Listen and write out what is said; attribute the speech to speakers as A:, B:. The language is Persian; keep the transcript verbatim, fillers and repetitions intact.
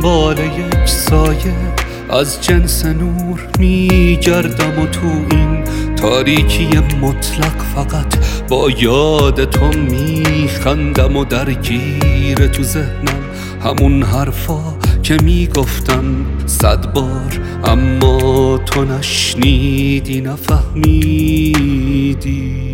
A: دنبال یک سایه از جنس نور میگردم و تو این تاریکی مطلق فقط با یاد تو میخندم و درگیر تو ذهنم همون حرفا که میگفتم صد بار اما تو نشنیدی نفهمیدی.